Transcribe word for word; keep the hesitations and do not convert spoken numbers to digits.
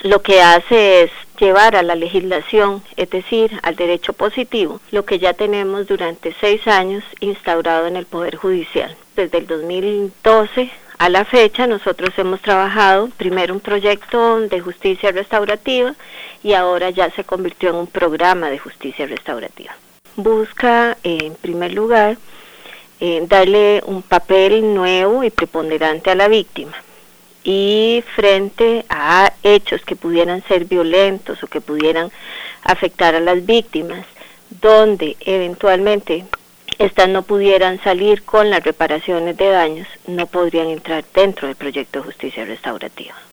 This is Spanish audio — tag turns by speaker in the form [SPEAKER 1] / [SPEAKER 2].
[SPEAKER 1] lo que hace es llevar a la legislación, es decir, al derecho positivo, lo que ya tenemos durante seis años instaurado en el Poder Judicial. Desde el dos mil doce a la fecha nosotros hemos trabajado primero un proyecto de justicia restaurativa y ahora ya se convirtió en un programa de justicia restaurativa. Busca, eh, en primer lugar, eh, darle un papel nuevo y preponderante a la víctima. Y frente a hechos que pudieran ser violentos o que pudieran afectar a las víctimas, donde eventualmente estas no pudieran salir con las reparaciones de daños, no podrían entrar dentro del proyecto de justicia restaurativa.